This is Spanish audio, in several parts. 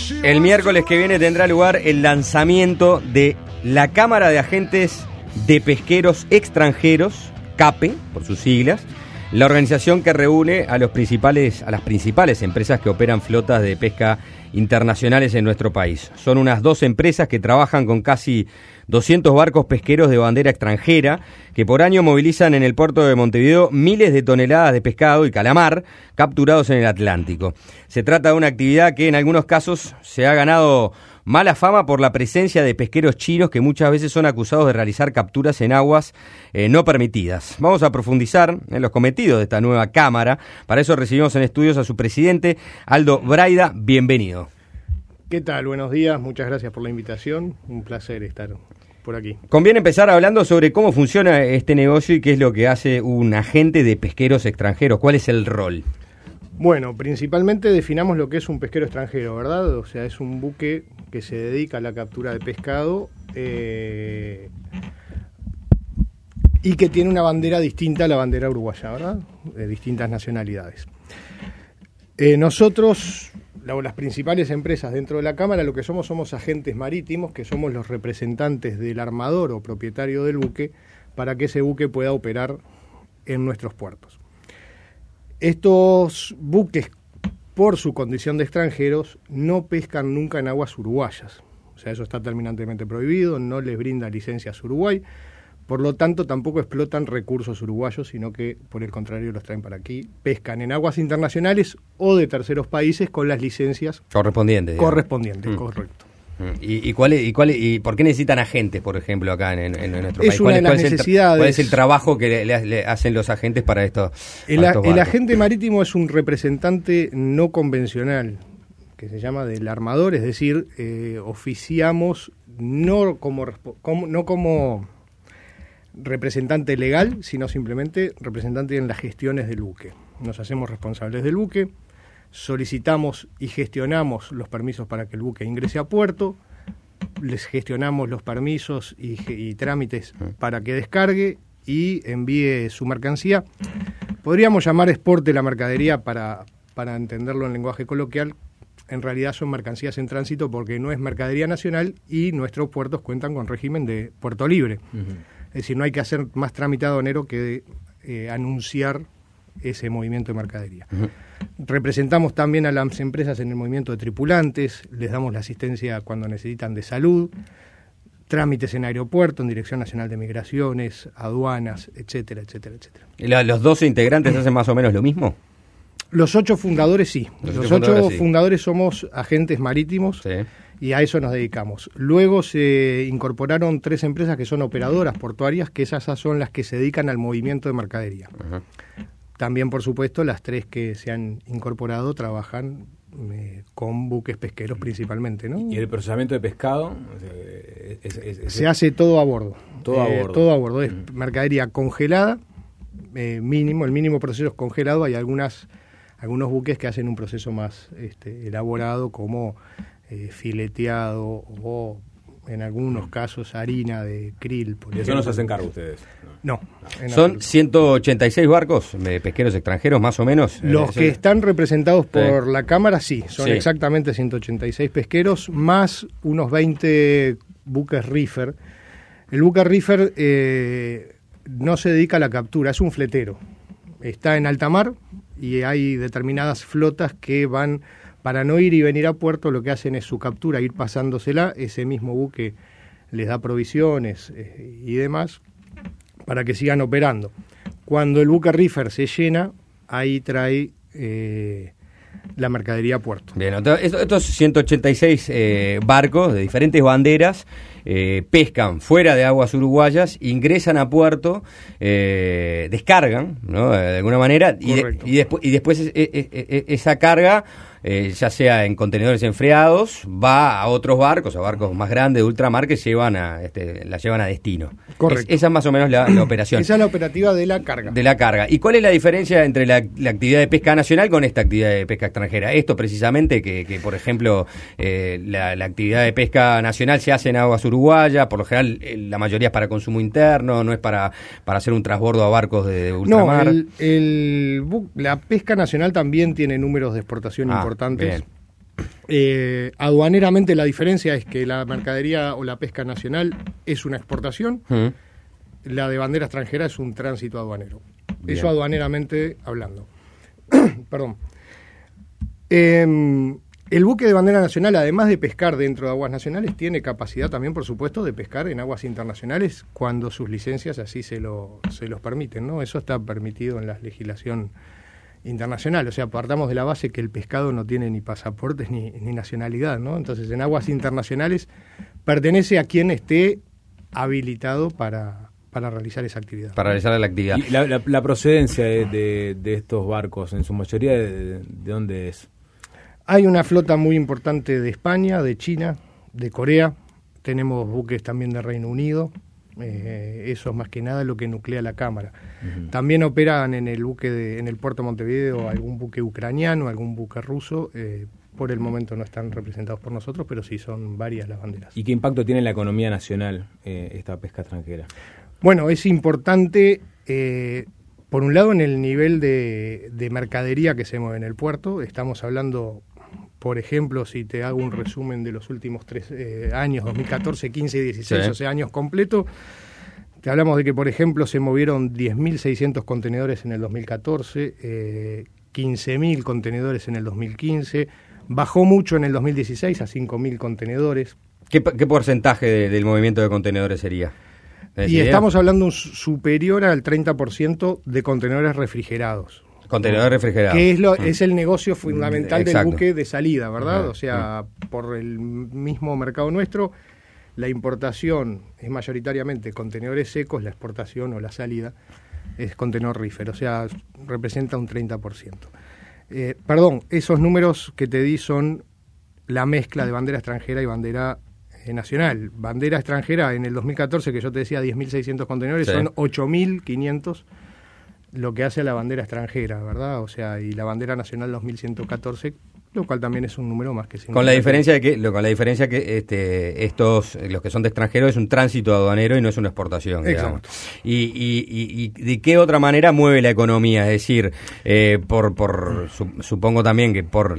El miércoles que viene tendrá lugar el lanzamiento de la Cámara de Agentes de Pesqueros Extranjeros, CAPE, por sus siglas, la organización que reúne a las principales empresas que operan flotas de pesca internacionales en nuestro país. Son unas 12 empresas que trabajan con casi 200 barcos pesqueros de bandera extranjera que por año movilizan en el puerto de Montevideo miles de toneladas de pescado y calamar capturados en el Atlántico. Se trata de una actividad que en algunos casos se ha ganado mala fama por la presencia de pesqueros chinos que muchas veces son acusados de realizar capturas en aguas no permitidas. Vamos a profundizar en los cometidos de esta nueva cámara. Para eso recibimos en estudios a su presidente, Aldo Braida. Bienvenido. ¿Qué tal? Buenos días, muchas gracias por la invitación. Un placer estar por aquí. Conviene empezar hablando sobre cómo funciona este negocio y qué es lo que hace un agente de pesqueros extranjeros. ¿Cuál es el rol? Bueno, principalmente definamos lo que es un pesquero extranjero, ¿verdad? O sea, es un buque que se dedica a la captura de pescado y que tiene una bandera distinta a la bandera uruguaya, ¿verdad? De distintas nacionalidades. Nosotros, las principales empresas dentro de la Cámara, lo que somos agentes marítimos, que somos los representantes del armador o propietario del buque para que ese buque pueda operar en nuestros puertos. Estos buques, por su condición de extranjeros, no pescan nunca en aguas uruguayas. O sea, eso está terminantemente prohibido, no les brinda licencias Uruguay, por lo tanto tampoco explotan recursos uruguayos, sino que por el contrario los traen para aquí, pescan en aguas internacionales o de terceros países con las licencias correspondientes, correcto. ¿Y por qué necesitan agentes, por ejemplo, acá en nuestro país? Es una de las necesidades. ¿Cuál es el trabajo que le hacen los agentes para esto? El agente marítimo es un representante no convencional, que se llama del armador, es decir, oficiamos no como representante legal, sino simplemente representante en las gestiones del buque. Nos hacemos responsables del buque, solicitamos y gestionamos los permisos para que el buque ingrese a puerto, les gestionamos los permisos y trámites para que descargue y envíe su mercancía. Podríamos llamar exporte la mercadería para entenderlo en lenguaje coloquial. En realidad son mercancías en tránsito porque no es mercadería nacional y nuestros puertos cuentan con régimen de puerto libre. Es decir, no hay que hacer más trámite aduanero que anunciar ese movimiento de mercadería. Representamos también a las empresas en el movimiento de tripulantes, les damos la asistencia cuando necesitan de salud, trámites en aeropuerto, en Dirección Nacional de Migraciones, aduanas, etcétera, etcétera, etcétera. ¿Y los 12 integrantes hacen más o menos lo mismo? Los 8 fundadores sí. Los 8 fundadores somos agentes marítimos. Sí. Y a eso nos dedicamos. Luego se incorporaron 3 empresas que son operadoras portuarias, que esas son las que se dedican al movimiento de mercadería. También, por supuesto, las 3 que se han incorporado trabajan con buques pesqueros principalmente, ¿no? ¿Y el procesamiento de pescado? Se hace todo a bordo. Todo a bordo. Todo a bordo. Es mercadería congelada, el mínimo proceso es congelado. Hay algunos buques que hacen un proceso más elaborado, como fileteado o en algunos casos harina de krill. ¿Y eso no se hacen cargo ustedes? No. ¿Son 186 barcos de pesqueros extranjeros más o menos? Los que están representados por la Cámara sí, son exactamente 186 pesqueros más unos 20 buques reefer. El buque reefer no se dedica a la captura, es un fletero. Está en alta mar y hay determinadas flotas que van, para no ir y venir a puerto, lo que hacen es su captura, ir pasándosela, ese mismo buque les da provisiones y demás para que sigan operando. Cuando el buque reefer se llena, ahí trae la mercadería a puerto. Bien, estos 186 barcos de diferentes banderas pescan fuera de aguas uruguayas, ingresan a puerto, descargan, ¿no? De alguna manera, y después esa carga, ya sea en contenedores enfriados, va a otros barcos, a barcos más grandes de ultramar que la llevan a destino. Correcto. Esa es más o menos la operación. Esa es la operativa de la carga. De la carga. ¿Y cuál es la diferencia entre la actividad de pesca nacional con esta actividad de pesca extranjera? Esto precisamente, que por ejemplo, la actividad de pesca nacional se hace en aguas uruguayas, por lo general la mayoría es para consumo interno, no es para hacer un transbordo a barcos de ultramar. No, la pesca nacional también tiene números de exportación importantes. Bien. Aduaneramente la diferencia es que la mercadería o la pesca nacional es una exportación, la de bandera extranjera es un tránsito aduanero. Bien. Eso aduaneramente hablando. Perdón. El buque de bandera nacional, además de pescar dentro de aguas nacionales, tiene capacidad también, por supuesto, de pescar en aguas internacionales cuando sus licencias así se los permiten, ¿no? Eso está permitido en la legislación internacional. O sea, partamos de la base que el pescado no tiene ni pasaportes ni nacionalidad, ¿no? Entonces, en aguas internacionales pertenece a quien esté habilitado para realizar esa actividad. Para realizar la actividad. ¿Y la procedencia de estos barcos, en su mayoría, de dónde es? Hay una flota muy importante de España, de China, de Corea. Tenemos buques también de Reino Unido. Eso es más que nada lo que nuclea la Cámara. Uh-huh. También operan en el puerto de Montevideo algún buque ucraniano, algún buque ruso. Por el momento no están representados por nosotros, pero sí son varias las banderas. ¿Y qué impacto tiene en la economía nacional esta pesca extranjera? Bueno, es importante, por un lado, en el nivel de mercadería que se mueve en el puerto. Estamos hablando, por ejemplo, si te hago un resumen de los últimos 3 años, 2014, 15 y 16, sí. O sea, años completos, te hablamos de que, por ejemplo, se movieron 10.600 contenedores en el 2014, 15.000 contenedores en el 2015, bajó mucho en el 2016 a 5.000 contenedores. ¿Qué porcentaje del movimiento de contenedores sería? Y estamos hablando superior al 30% de contenedores refrigerados. Contenedores refrigerados. Que es el negocio fundamental del buque de salida, ¿verdad? Uh-huh. O sea, por el mismo mercado nuestro, la importación es mayoritariamente contenedores secos, la exportación o la salida es contenedor reefer, o sea, representa un 30%. Perdón, esos números que te di son la mezcla de bandera extranjera y bandera nacional. Bandera extranjera en el 2014, que yo te decía 10.600 contenedores, sí. Son 8.500 lo que hace a la bandera extranjera, ¿verdad? O sea, y la bandera nacional 2.114, lo cual también es un número más que significativo. Con la diferencia que estos, los que son de extranjero, es un tránsito aduanero y no es una exportación. Exacto. Y ¿de qué otra manera mueve la economía? Es decir, supongo también que por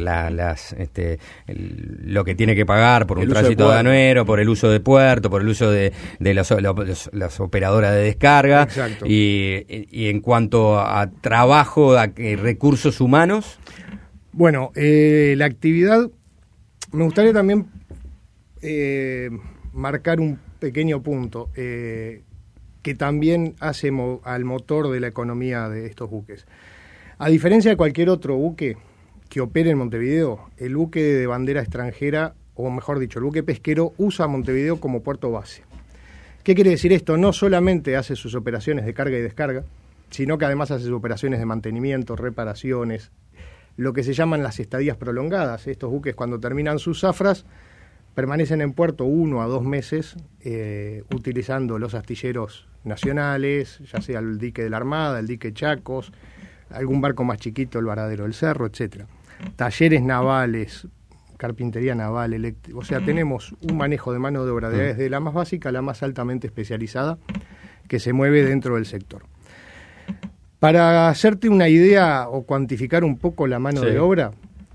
lo que tiene que pagar por un tránsito aduanero, por el uso de puerto, por el uso de las operadoras de descarga. Exacto. Y en cuanto a trabajo, a recursos humanos. Bueno, la actividad, me gustaría también marcar un pequeño punto que también hace al motor de la economía de estos buques. A diferencia de cualquier otro buque que opere en Montevideo, el buque de bandera extranjera, o mejor dicho, el buque pesquero, usa Montevideo como puerto base. ¿Qué quiere decir esto? No solamente hace sus operaciones de carga y descarga, sino que además hace sus operaciones de mantenimiento, reparaciones, lo que se llaman las estadías prolongadas. Estos buques, cuando terminan sus zafras, permanecen en puerto 1 a 2 meses utilizando los astilleros nacionales, ya sea el dique de la Armada, el dique Chacos, algún barco más chiquito, el varadero del Cerro, etcétera. Talleres navales, carpintería naval, eléctrica. O sea, tenemos un manejo de mano de obra desde la más básica a la más altamente especializada que se mueve dentro del sector. Para hacerte una idea o cuantificar un poco la mano de obra,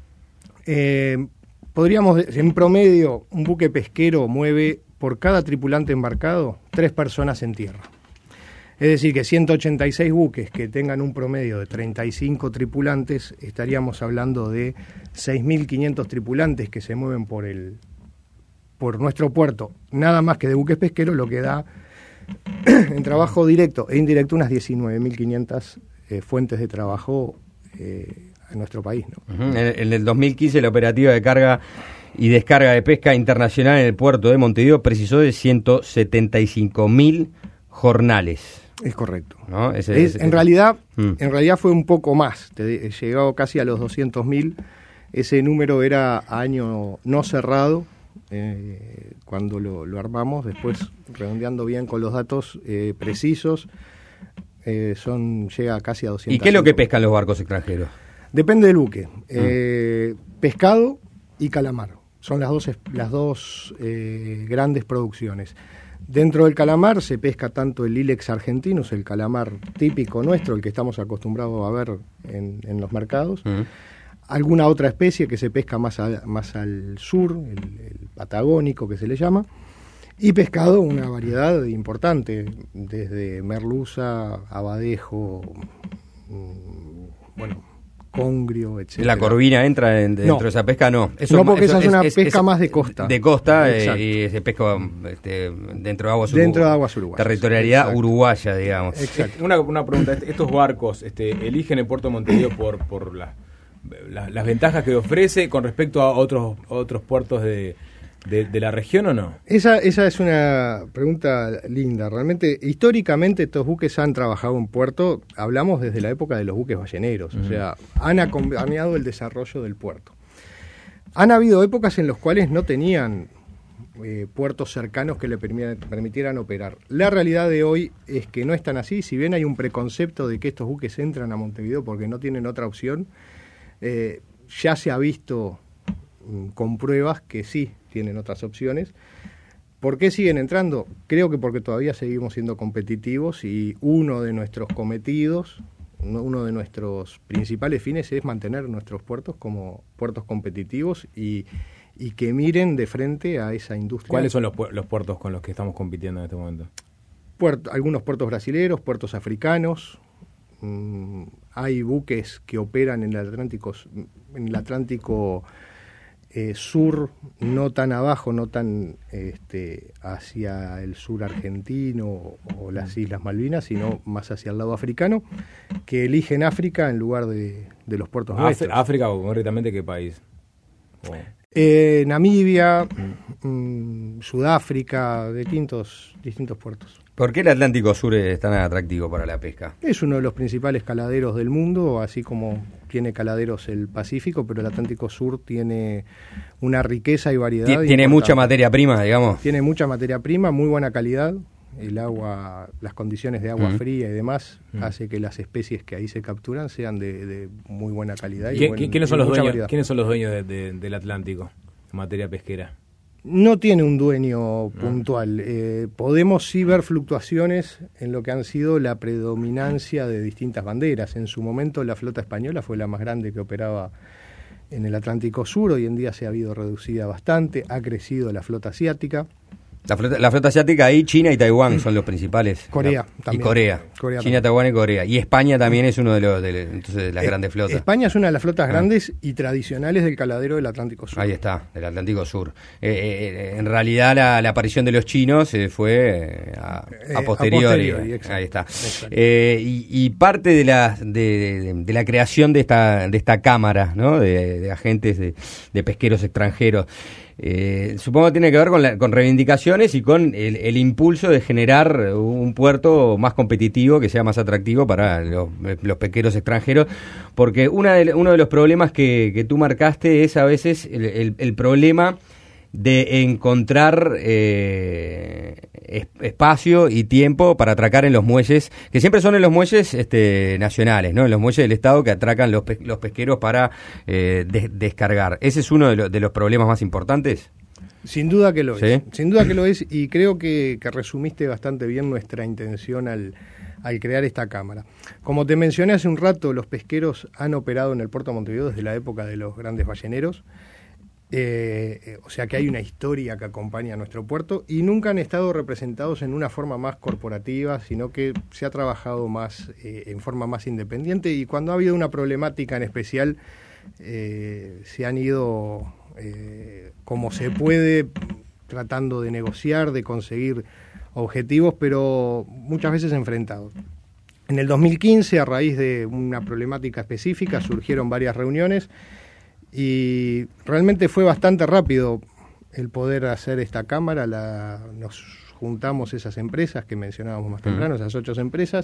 podríamos, en promedio, un buque pesquero mueve por cada tripulante embarcado 3 personas en tierra. Es decir, que 186 buques que tengan un promedio de 35 tripulantes, estaríamos hablando de 6.500 tripulantes que se mueven por nuestro puerto, nada más que de buques pesqueros, lo que da en trabajo directo e indirecto unas 19.500 fuentes de trabajo en nuestro país, ¿no? Uh-huh. En el 2015 la operativa de carga y descarga de pesca internacional en el puerto de Montevideo precisó de 175.000 jornales. Es correcto. ¿No? En realidad fue un poco más, llegó casi a los 200.000. Ese número era año no cerrado, cuando lo armamos, después redondeando bien con los datos precisos, llega casi a 200. ¿Y qué es lo que pescan los barcos extranjeros? Depende del buque. Pescado y calamar son las dos grandes producciones. Dentro del calamar se pesca tanto el Ilex argentinus, el calamar típico nuestro, el que estamos acostumbrados a ver en los mercados. alguna otra especie que se pesca más al sur, el patagónico que se le llama, y pescado una variedad importante, desde merluza, abadejo, congrio, etc. ¿La corvina entra dentro de esa pesca? No. No, porque esa es una pesca más de costa. De costa, y se pesca dentro de aguas uruguayas. Territorialidad Exacto. Uruguaya, digamos. Exacto. Una pregunta, estos barcos eligen el puerto de Montevideo por las ventajas que ofrece con respecto a otros puertos de la región, ¿o no? Esa es una pregunta linda. Realmente, históricamente, estos buques han trabajado en puerto, hablamos desde la época de los buques balleneros, o sea, han acompañado el desarrollo del puerto. Han habido épocas en las cuales no tenían puertos cercanos que le permitieran operar. La realidad de hoy es que no es tan así. Si bien hay un preconcepto de que estos buques entran a Montevideo porque no tienen otra opción, ya se ha visto con pruebas que sí tienen otras opciones. ¿Por qué siguen entrando? Creo que porque todavía seguimos siendo competitivos y uno de nuestros cometidos, uno de nuestros principales fines es mantener nuestros puertos como puertos competitivos y que miren de frente a esa industria. ¿Cuáles son los puertos con los que estamos compitiendo en este momento? Algunos puertos brasileños, puertos africanos. Hay buques que operan en el Atlántico sur, no tan abajo, no tan hacia el sur argentino o las Islas Malvinas, sino más hacia el lado africano, que eligen África en lugar de los puertos nuestros. ¿África o concretamente qué país? Namibia, Sudáfrica, distintos puertos. ¿Por qué el Atlántico Sur es tan atractivo para la pesca? Es uno de los principales caladeros del mundo, así como tiene caladeros el Pacífico, pero el Atlántico Sur tiene una riqueza y variedad. Tiene mucha materia prima, digamos. Tiene mucha materia prima, muy buena calidad. El agua, las condiciones de agua fría y demás, hace que las especies que ahí se capturan sean de muy buena calidad. ¿Quiénes son los dueños del Atlántico en materia pesquera? No tiene un dueño puntual. Podemos sí ver fluctuaciones en lo que han sido la predominancia de distintas banderas. En su momento la flota española fue la más grande que operaba en el Atlántico Sur. Hoy en día se ha habido reducida bastante. Ha crecido la flota asiática. La flota asiática ahí, China y Taiwán son los principales. Corea también. Y Corea China, también. Taiwán y Corea. Y España también es uno de las grandes flotas. España es una de las flotas grandes y tradicionales del caladero del Atlántico Sur. Ahí está, del Atlántico Sur. En realidad la aparición de los chinos fue a posteriori. Exacto, ahí está. Exacto. Y parte de la creación de esta cámara, ¿no? de agentes de pesqueros extranjeros. Supongo que tiene que ver con reivindicaciones y con el impulso de generar un puerto más competitivo, que sea más atractivo para los pesqueros extranjeros, porque uno de los problemas que tú marcaste es a veces el problema de encontrar espacio y tiempo para atracar en los muelles, que siempre son en los muelles nacionales, ¿no? En los muelles del Estado que atracan los pesqueros para descargar. ¿Ese es uno de los problemas más importantes? Sin duda que lo ¿Sí? es. Sin duda que lo es, y creo que resumiste bastante bien nuestra intención al crear esta cámara. Como te mencioné hace un rato, los pesqueros han operado en el puerto de Montevideo desde la época de los grandes balleneros. O sea que hay una historia que acompaña a nuestro puerto y nunca han estado representados en una forma más corporativa, sino que se ha trabajado más en forma más independiente, y cuando ha habido una problemática en especial se han ido como se puede, tratando de negociar, de conseguir objetivos, pero muchas veces enfrentados. En el 2015, a raíz de una problemática específica, surgieron varias reuniones y realmente fue bastante rápido el poder hacer esta cámara. Nos juntamos esas empresas que mencionábamos más temprano, esas 8 empresas,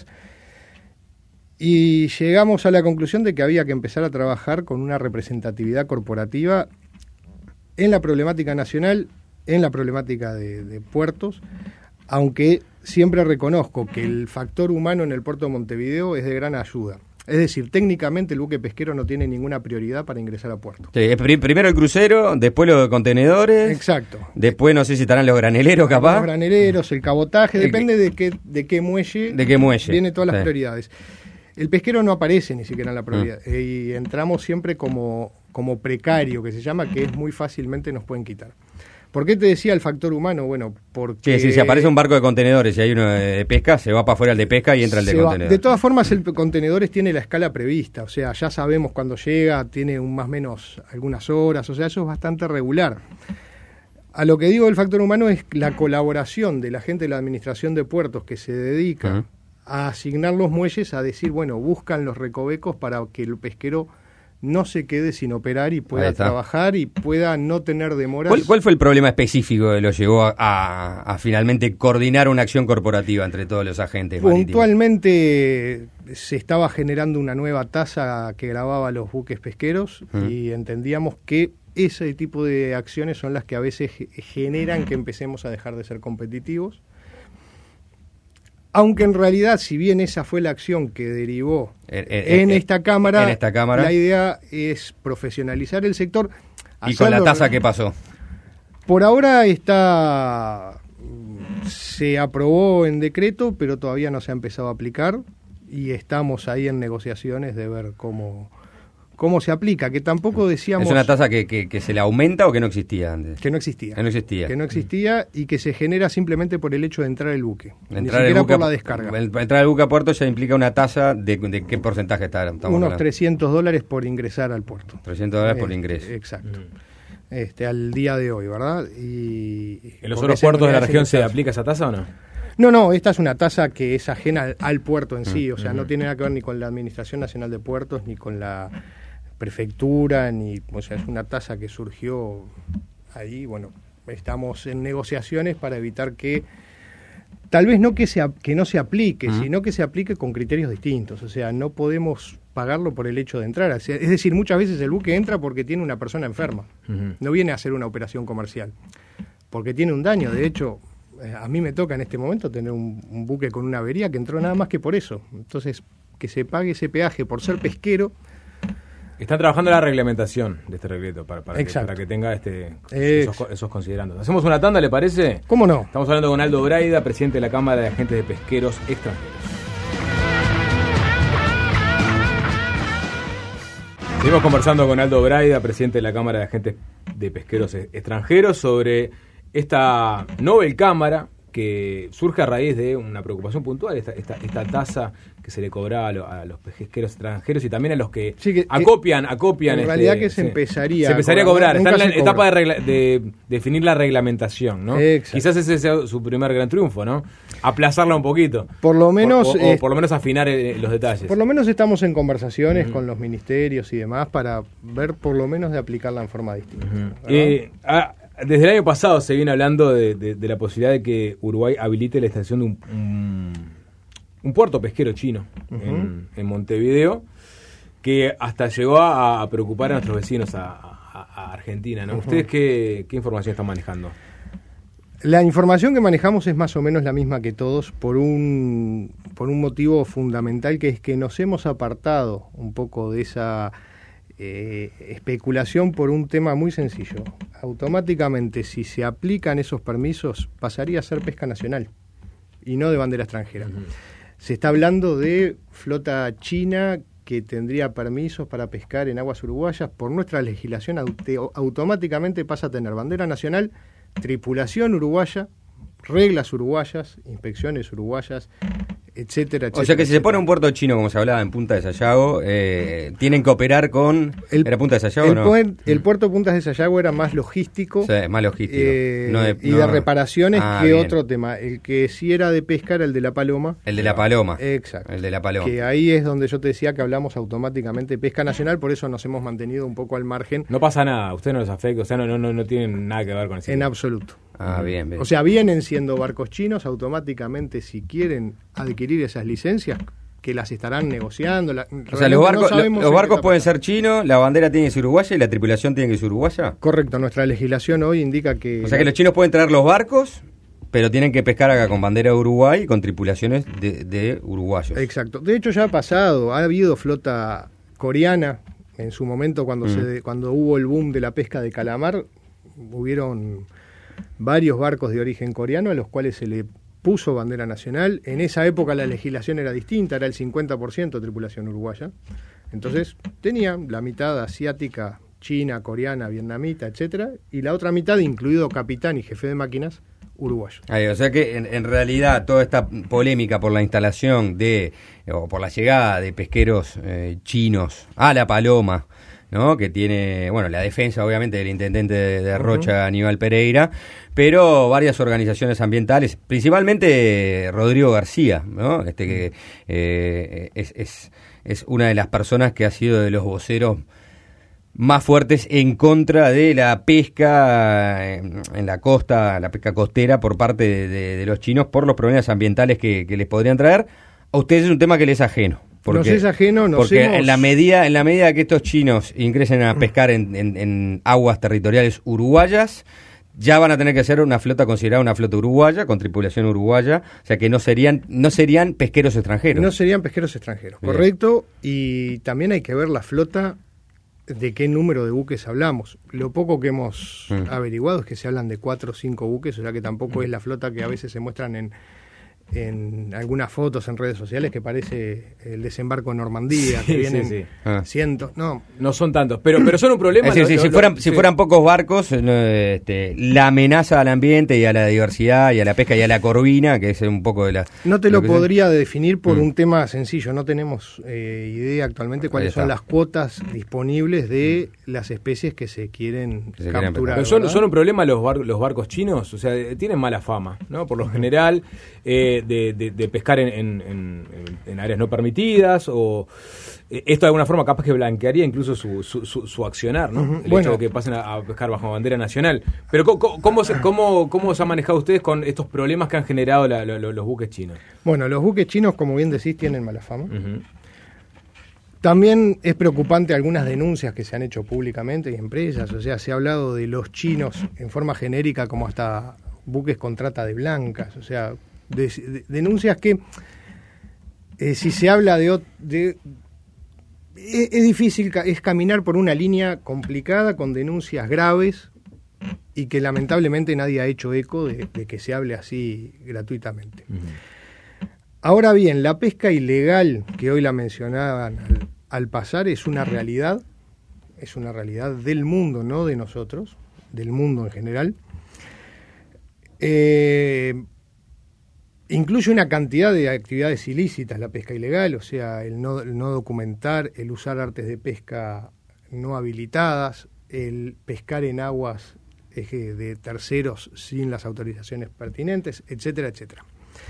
y llegamos a la conclusión de que había que empezar a trabajar con una representatividad corporativa en la problemática nacional, en la problemática de puertos, aunque siempre reconozco que el factor humano en el puerto de Montevideo es de gran ayuda. Es decir, técnicamente el buque pesquero no tiene ninguna prioridad para ingresar a puerto. Sí, primero el crucero, después los contenedores. Exacto. Después no sé si estarán los graneleros, capaz. Los graneleros, el cabotaje, depende de qué muelle. De qué muelle. Vienen todas las sí. prioridades. El pesquero no aparece ni siquiera en la propiedad y entramos siempre como precario, que se llama, que es muy fácilmente nos pueden quitar. ¿Por qué te decía el factor humano? Bueno, porque... Sí, si aparece un barco de contenedores y hay uno de pesca, se va para afuera el de pesca y entra el de contenedores. De todas formas, el contenedores tiene la escala prevista, o sea, ya sabemos cuándo llega, tiene un más o menos algunas horas, o sea, eso es bastante regular. A lo que digo del factor humano es la colaboración de la gente de la administración de puertos que se dedica a asignar los muelles, a decir, bueno, buscan los recovecos para que el pesquero no se quede sin operar y pueda trabajar y pueda no tener demoras. ¿Cuál fue el problema específico que lo llevó a finalmente coordinar una acción corporativa entre todos los agentes marítimos? Puntualmente se estaba generando una nueva tasa que grababa los buques pesqueros y entendíamos que ese tipo de acciones son las que a veces generan que empecemos a dejar de ser competitivos. Aunque en realidad, si bien esa fue la acción que derivó en esta Cámara, la idea es profesionalizar el sector. ¿Y con la tasa qué pasó? Por ahora se aprobó en decreto, pero todavía no se ha empezado a aplicar y estamos ahí en negociaciones de ver cómo se aplica, que tampoco decíamos... ¿Es una tasa que se le aumenta o que no existía antes? Que no existía. Que no existía. Que no existía y que se genera simplemente por el hecho de entrar el buque, ni siquiera el buque por la descarga. Entrar el buque a puerto ya implica una tasa de qué porcentaje estamos unos hablando. $300 por ingresar al puerto. $300 por ingreso. Exacto. Al día de hoy, ¿verdad? Y ¿en los otros puertos de la región se aplica esa tasa o no? No, esta es una tasa que es ajena al puerto en sí, o sea, no tiene nada que ver ni con la Administración Nacional de Puertos, ni con la prefectura, o sea, es una tasa que surgió ahí. Bueno, estamos en negociaciones para evitar que, tal vez no que no se aplique, sino que se aplique con criterios distintos, o sea, no podemos pagarlo por el hecho de entrar, es decir, muchas veces el buque entra porque tiene una persona enferma, no viene a hacer una operación comercial, porque tiene un daño. De hecho, a mí me toca en este momento tener un buque con una avería que entró nada más que por eso. Entonces, que se pague ese peaje por ser pesquero. Están trabajando la reglamentación de este decreto para que tenga esos considerandos. ¿Hacemos una tanda, le parece? ¿Cómo no? Estamos hablando con Aldo Braida, presidente de la Cámara de Agentes de Pesqueros Extranjeros. Seguimos conversando con Aldo Braida, presidente de la Cámara de Agentes de Pesqueros Extranjeros, sobre esta Nobel Cámara que surge a raíz de una preocupación puntual, esta tasa que se le cobraba a los pesqueros extranjeros y también a los que acopian. En realidad que se empezaría a cobrar. Está en la etapa de definir la reglamentación, ¿no? Exacto. Quizás ese sea su primer gran triunfo, ¿no? Aplazarla un poquito. Por lo menos... o por lo menos afinar los detalles. Por lo menos estamos en conversaciones con los ministerios y demás para ver por lo menos de aplicarla en forma distinta. Desde el año pasado se viene hablando de la posibilidad de que Uruguay habilite la instalación de un puerto pesquero chino en Montevideo, que hasta llegó a preocupar a nuestros vecinos, a Argentina, ¿no? ¿Ustedes qué información están manejando? La información que manejamos es más o menos la misma que todos por un motivo fundamental, que es que nos hemos apartado un poco de esa especulación por un tema muy sencillo. Automáticamente, si se aplican esos permisos, pasaría a ser pesca nacional y no de bandera extranjera. Se está hablando de flota china que tendría permisos para pescar en aguas uruguayas. Por nuestra legislación automáticamente pasa a tener bandera nacional, tripulación uruguaya, reglas uruguayas, inspecciones uruguayas, etcétera, etcétera. O sea que si se pone un puerto chino, como se hablaba en Punta de Sayago, tienen que operar con... ¿Era Punta de Sayago o no? El puerto Punta de Sayago era más logístico. Sí, más logístico. De reparaciones que bien. Otro tema. El que sí era de pesca era el de La Paloma. El de La Paloma. Exacto. El de La Paloma. Que ahí es donde yo te decía que hablamos automáticamente de pesca nacional, por eso nos hemos mantenido un poco al margen. No pasa nada, usted no los afecta, o sea, no tienen nada que ver con eso. En absoluto. Bien. O sea, vienen siendo barcos chinos, automáticamente si quieren adquirir esas licencias, que las estarán negociando. O sea, los barcos pueden ser chinos, la bandera tiene que ser uruguaya y la tripulación tiene que ser uruguaya. Correcto, nuestra legislación hoy indica que... O sea que los chinos pueden traer los barcos, pero tienen que pescar acá con bandera de Uruguay y con tripulaciones de uruguayos. Exacto. De hecho ya ha pasado, ha habido flota coreana en su momento cuando hubo el boom de la pesca de calamar, hubieron varios barcos de origen coreano a los cuales se le puso bandera nacional. En esa época la legislación era distinta, era el 50% tripulación uruguaya. Entonces tenía la mitad asiática, china, coreana, vietnamita, etcétera, y la otra mitad, incluido capitán y jefe de máquinas, uruguayo. O sea que en realidad toda esta polémica por la instalación o por la llegada de pesqueros chinos a La Paloma, ¿no? Que tiene, bueno, la defensa obviamente del intendente de Rocha, Aníbal Pereira, pero varias organizaciones ambientales, principalmente Rodrigo García, ¿no? Que es una de las personas que ha sido de los voceros más fuertes en contra de la pesca en la costa, la pesca costera por parte de los chinos por los problemas ambientales que les podrían traer. A ustedes es un tema que les es ajeno. Nos es ajeno, porque en la medida que estos chinos ingresen a pescar en aguas territoriales uruguayas, ya van a tener que ser una flota considerada una flota uruguaya, con tripulación uruguaya, o sea que no serían pesqueros extranjeros. No serían pesqueros extranjeros, bien. Correcto, y también hay que ver la flota, de qué número de buques hablamos. Lo poco que hemos averiguado es que se hablan de 4 o 5 buques, o sea que tampoco es la flota que a veces se muestran en algunas fotos en redes sociales, que parece el desembarco en Normandía, que vienen cientos, no son tantos, pero son un problema. Es decir, si fueran pocos barcos, la amenaza al ambiente y a la diversidad y a la pesca y a la corvina, que es un poco de la... No te lo podría definir por un tema sencillo, no tenemos idea actualmente cuáles son las cuotas disponibles de las especies que se quieren capturar. Pero son un problema los barcos chinos, o sea, tienen mala fama, ¿no? Por lo general, de pescar en áreas no permitidas, o esto de alguna forma capaz que blanquearía incluso su accionar, ¿no? El hecho de que pasen a pescar bajo bandera nacional. Pero ¿cómo se han manejado ustedes con estos problemas que han generado los buques chinos? Bueno, los buques chinos, como bien decís, tienen mala fama. También es preocupante algunas denuncias que se han hecho públicamente y empresas, o sea, se ha hablado de los chinos en forma genérica como hasta buques con trata de blancas, o sea, denuncias que si se habla es difícil, es caminar por una línea complicada con denuncias graves y que lamentablemente nadie ha hecho eco de que se hable así gratuitamente. Ahora bien, la pesca ilegal, que hoy la mencionaban al pasar, es una realidad del mundo, no de nosotros, del mundo en general. Incluye una cantidad de actividades ilícitas la pesca ilegal, o sea, el no documentar, el usar artes de pesca no habilitadas, el pescar en aguas de terceros sin las autorizaciones pertinentes, etcétera, etcétera.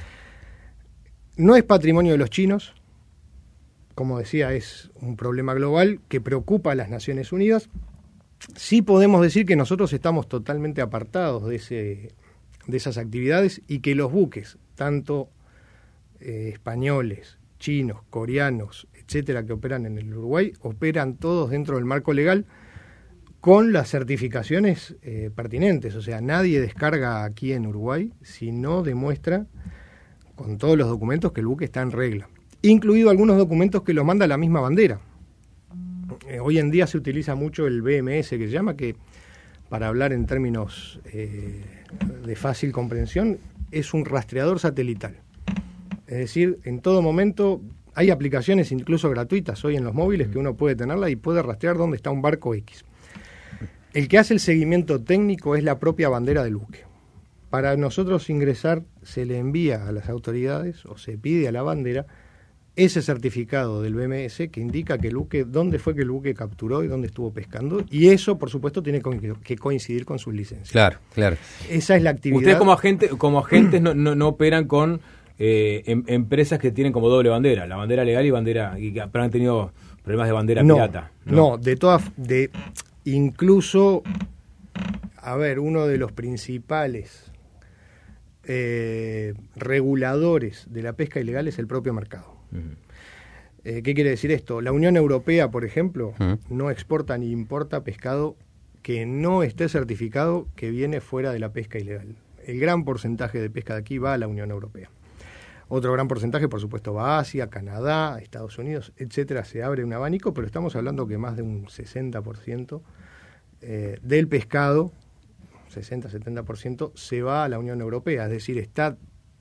No es patrimonio de los chinos, como decía, es un problema global que preocupa a las Naciones Unidas. Sí podemos decir que nosotros estamos totalmente apartados de esas actividades y que los buques, tanto españoles, chinos, coreanos, etcétera, que operan en el Uruguay, operan todos dentro del marco legal con las certificaciones pertinentes. O sea, nadie descarga aquí en Uruguay si no demuestra con todos los documentos que el buque está en regla, incluido algunos documentos que los manda la misma bandera. Hoy en día se utiliza mucho el BMS, que se llama, que para hablar en términos de fácil comprensión, es un rastreador satelital. Es decir, en todo momento hay aplicaciones incluso gratuitas hoy en los móviles que uno puede tenerla y puede rastrear dónde está un barco X. El que hace el seguimiento técnico es la propia bandera del buque. Para nosotros ingresar se le envía a las autoridades o se pide a la bandera ese certificado del BMS que indica que el buque, dónde fue que el buque capturó y dónde estuvo pescando, y eso por supuesto tiene que coincidir con sus licencias. Claro. Esa es la actividad. Ustedes como agentes no operan con empresas que tienen como doble bandera, la bandera legal y que han tenido problemas de bandera pirata. No, incluso, a ver, uno de los principales reguladores de la pesca ilegal es el propio mercado. ¿Qué quiere decir esto? La Unión Europea, por ejemplo, no exporta ni importa pescado que no esté certificado que viene fuera de la pesca ilegal. El gran porcentaje de pesca de aquí va a la Unión Europea. Otro gran porcentaje, por supuesto, va a Asia, Canadá, Estados Unidos, etcétera. Se abre un abanico, pero estamos hablando que más de un 60% del pescado, 60-70%, se va a la Unión Europea. Es decir, está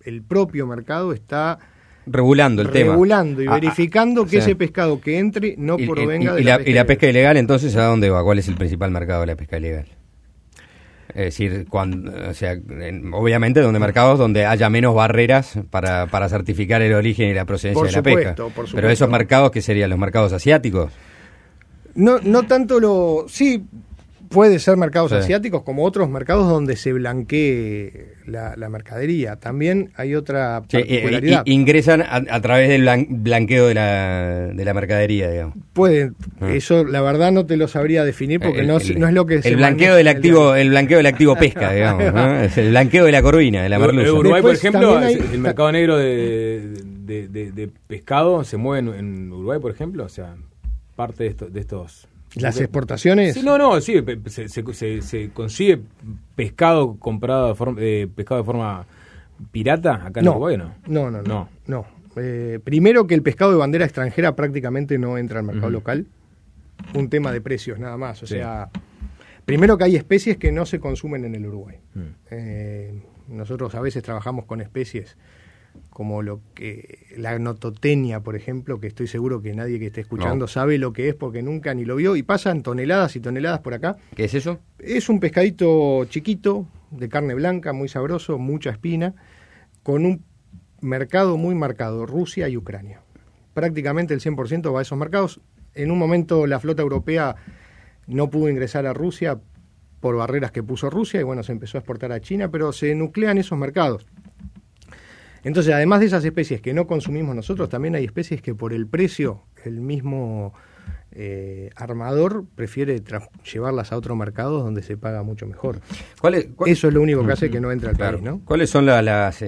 el propio mercado está regulando el tema. Regulando y verificando que ese pescado que entre no provenga de la pesca. ¿Y la pesca ilegal entonces a dónde va? ¿Cuál es el principal mercado de la pesca ilegal? Es decir, obviamente mercados donde haya menos barreras para certificar el origen y la procedencia de la pesca. Por supuesto. Pero esos mercados, ¿qué serían? ¿Los mercados asiáticos? No tanto sí, puede ser mercados asiáticos como otros mercados donde se blanquee la mercadería. También hay otra particularidad. Ingresan a través del blanqueo de la mercadería, digamos. Pueden, eso la verdad no te lo sabría definir porque no es lo que se blanqueo del activo, el blanqueo del activo pesca, digamos, ¿no? Es el blanqueo de la corvina, de la merluza. Uruguay, por ejemplo, el mercado negro de pescado se mueve en Uruguay, por ejemplo, o sea, parte de estos. ¿Las exportaciones? Sí, sí, se consigue pescado comprado pescado de forma pirata acá en Uruguay, ¿no? No. Primero que el pescado de bandera extranjera prácticamente no entra al mercado local. Un tema de precios nada más. O sea, primero que hay especies que no se consumen en el Uruguay. Nosotros a veces trabajamos con especies como la nototenia, por ejemplo, que estoy seguro que nadie que esté escuchando sabe lo que es porque nunca ni lo vio, y pasan toneladas y toneladas por acá. ¿Qué es eso? Es un pescadito chiquito, de carne blanca, muy sabroso, mucha espina, con un mercado muy marcado, Rusia y Ucrania. Prácticamente el 100% va a esos mercados. En un momento la flota europea no pudo ingresar a Rusia por barreras que puso Rusia, y bueno, se empezó a exportar a China, pero se nuclean esos mercados. Entonces, además de esas especies que no consumimos nosotros, también hay especies que por el precio, el mismo armador prefiere llevarlas a otro mercado donde se paga mucho mejor. Eso es lo único que hace que no entre al país, ¿no? ¿Cuáles son las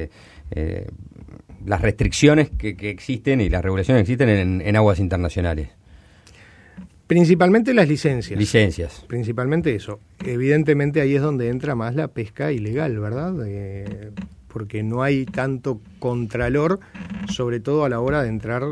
restricciones que existen y las regulaciones que existen en aguas internacionales? Principalmente las licencias. Licencias. Principalmente eso. Evidentemente ahí es donde entra más la pesca ilegal, ¿verdad? Porque no hay tanto contralor, sobre todo a la hora de entrar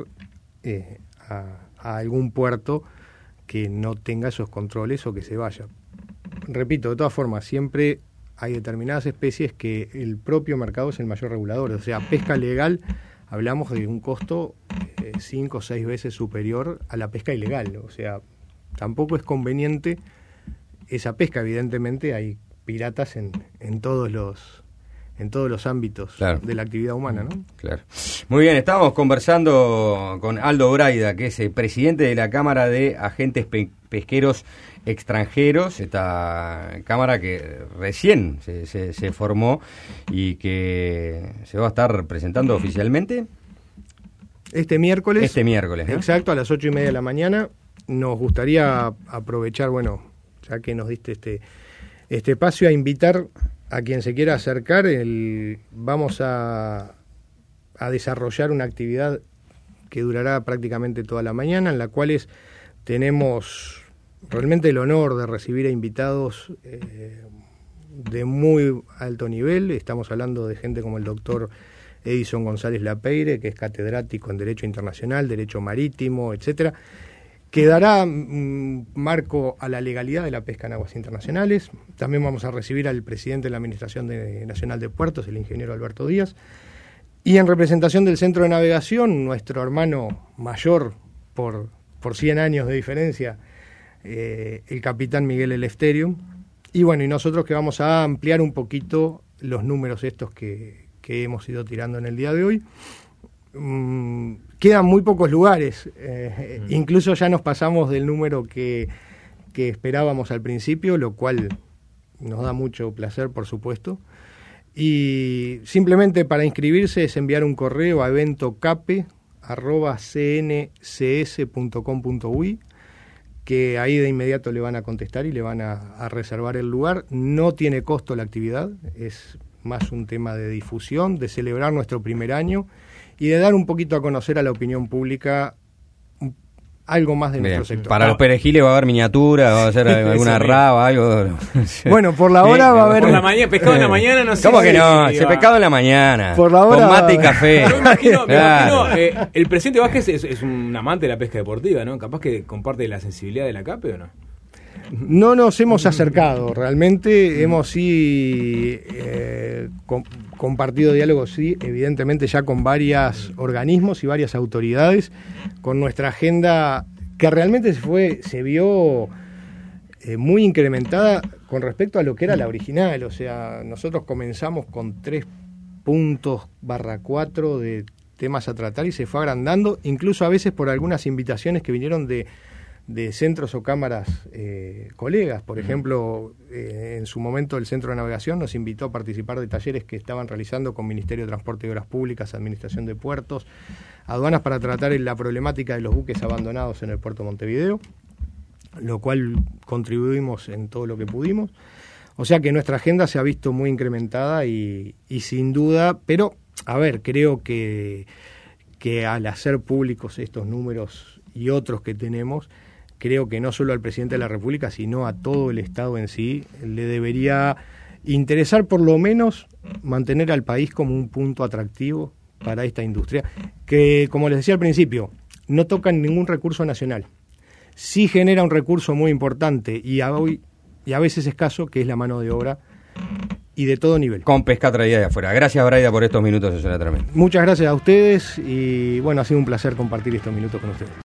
a algún puerto que no tenga esos controles o que se vaya. Repito, de todas formas, siempre hay determinadas especies que el propio mercado es el mayor regulador. O sea, pesca legal, hablamos de un costo 5 o 6 veces superior a la pesca ilegal. O sea, tampoco es conveniente esa pesca. Evidentemente hay piratas en todos los ámbitos de la actividad humana, ¿no? Claro. Muy bien, estábamos conversando con Aldo Braida, que es el presidente de la Cámara de Agentes Pesqueros Extranjeros, esta cámara que recién se formó y que se va a estar presentando oficialmente. Este miércoles. ¿No? Exacto, a las 8:30 de la mañana. Nos gustaría aprovechar, bueno, ya que nos diste este espacio, a invitar a quien se quiera acercar. Vamos a desarrollar una actividad que durará prácticamente toda la mañana, en la cual tenemos realmente el honor de recibir a invitados de muy alto nivel. Estamos hablando de gente como el doctor Edison González Lapeire, que es catedrático en Derecho Internacional, Derecho Marítimo, etcétera, que dará marco a la legalidad de la pesca en aguas internacionales. También vamos a recibir al presidente de la Administración Nacional de Puertos, el ingeniero Alberto Díaz, y en representación del Centro de Navegación, nuestro hermano mayor por 100 años de diferencia, el capitán Miguel Eleftheriou. Y bueno, y nosotros que vamos a ampliar un poquito los números estos que hemos ido tirando en el día de hoy. Quedan muy pocos lugares, incluso ya nos pasamos del número que esperábamos al principio, lo cual nos da mucho placer, por supuesto. Y simplemente para inscribirse es enviar un correo a eventocape@cncs.com.uy, que ahí de inmediato le van a contestar y le van a reservar el lugar. No tiene costo la actividad, es más un tema de difusión, de celebrar nuestro primer año y de dar un poquito a conocer a la opinión pública algo más de nuestro sector. Para los perejiles va a haber miniatura, va a hacer alguna raba, algo. Bueno, por la hora va a haber... Por la mañana, pescado en la mañana, no sé. ¿Cómo que no? Se pescado en la mañana. Por la hora... Con mate y café. Yo me imagino, el presidente Vázquez es un amante de la pesca deportiva, ¿no? Capaz que comparte la sensibilidad de la CAPE, ¿o no? No nos hemos acercado, realmente hemos compartido diálogo, sí, evidentemente ya con varios organismos y varias autoridades, con nuestra agenda que realmente se vio muy incrementada con respecto a lo que era la original. O sea, nosotros comenzamos con 3 puntos /4 de temas a tratar y se fue agrandando, incluso a veces por algunas invitaciones que vinieron de centros o cámaras colegas. Por ejemplo, en su momento el Centro de Navegación nos invitó a participar de talleres que estaban realizando con Ministerio de Transporte y Obras Públicas, Administración de Puertos, Aduanas, para tratar la problemática de los buques abandonados en el puerto de Montevideo, lo cual contribuimos en todo lo que pudimos. O sea que nuestra agenda se ha visto muy incrementada y sin duda, pero a ver, creo que al hacer públicos estos números y otros que tenemos, creo que no solo al presidente de la República, sino a todo el Estado en sí, le debería interesar por lo menos mantener al país como un punto atractivo para esta industria, que, como les decía al principio, no tocan ningún recurso nacional. Sí genera un recurso muy importante y a veces escaso, que es la mano de obra, y de todo nivel. Con pesca traída de afuera. Gracias, Braida, por estos minutos, eso era tremendo. Muchas gracias a ustedes y bueno, ha sido un placer compartir estos minutos con ustedes.